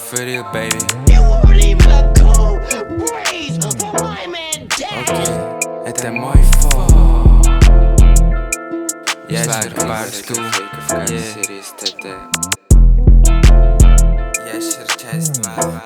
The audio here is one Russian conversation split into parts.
for real, baby. You weren't even a cool breeze for my man Daddy. Это мой фол. Ящер парту. Ящер часть 2.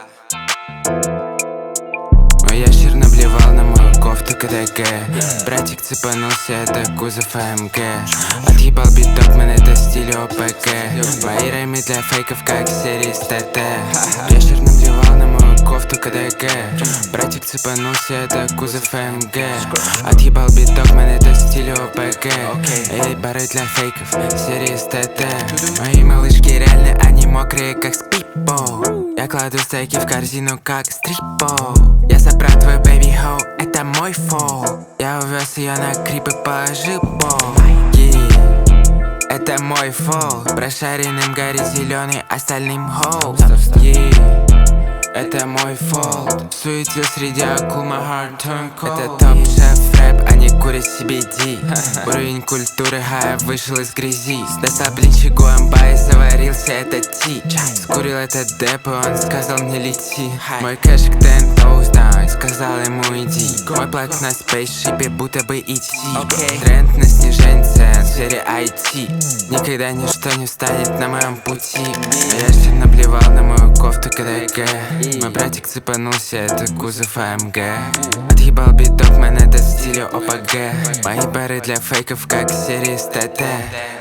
Мой ящер наблевал на мою кофту КДГ. Братик цепанулся, это кузов АМГ. Отъебал биток, мен это стиль ОПГ. Мои реймы для фейков, как серии с ТТ. Ящер наблевал на мою кофту КДГ. Братик цепанулся, это кузов АМГ. Отъебал биток, мен это стиль ОПГ. Эй, бары для фейков, серии с ТТ. Мои малышки реально, они мокрые, как спипо. Я кладу стейки в корзину, как стрипо. Я забрал твой бэби хоу, это мой фол. Я увез ее на крип и положил пол. Это мой фол. Прошаренным горит зеленый, остальным хоу. Это мой фол. Суетил среди акул, my heart turn cold. Это топ-шеф рэп, они курят CBD. Уровень культуры хая вышел из грязи. Достал блинчик у амба и заварился этот ти. Скурил этот деп и он сказал мне лети. Мой кэшик 10 toes down, сказал ему иди. Мой плак на спейсшипе, будто бы идти. Тренд на снижение цен в сфере IT. Никогда ничто не встанет на моем пути. Я же наблевал на мою кофту КДГ. Мой братик цепанулся, это кузов АМГ. Отъебал биток, мен это в стиле ОПГ. Мои бары для фейков, как серии с ТТ.